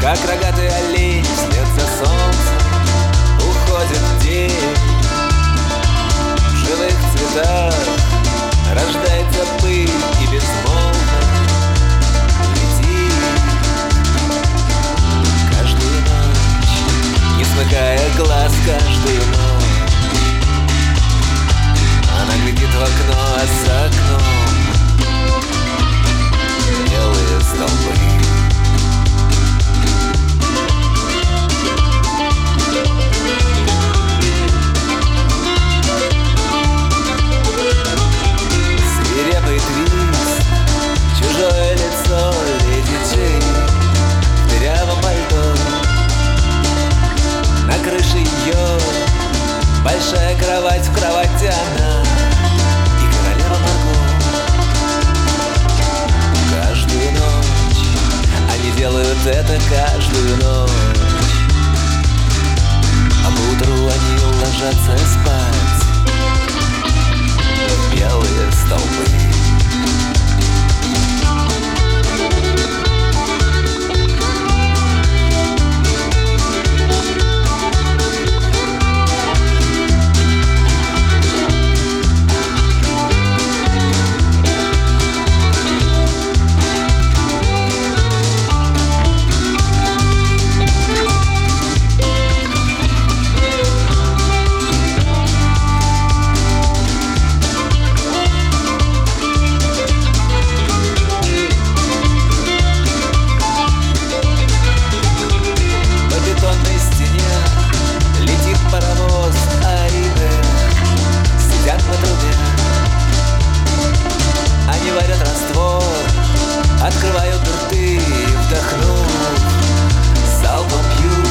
Как рогатый олень вслед за солнцем уходит день. В живых цветах рождается пыль и безмолвно летит. Каждую ночь, не смыкая глаз, каждую ночь она глядит в окно, а за окном белые столбы. Свирепый твист, чужое лицо леди Джей в дырявом пальто. На крыше ее большая кровать, в кровати она и королева Марго. Каждую ночь они делают это, каждую ночь, а поутру они ложатся спать в белые столбы. Открывают рты и, вдохнув, залпом пьют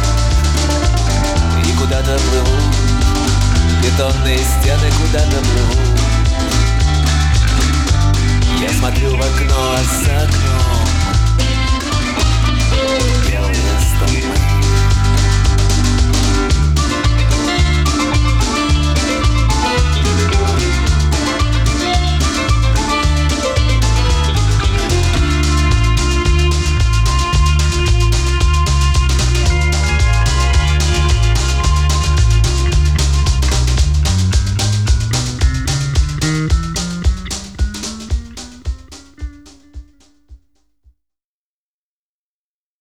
и куда-то плывут. Бетонные стены куда-то плывут. Я смотрю в окно, а за окном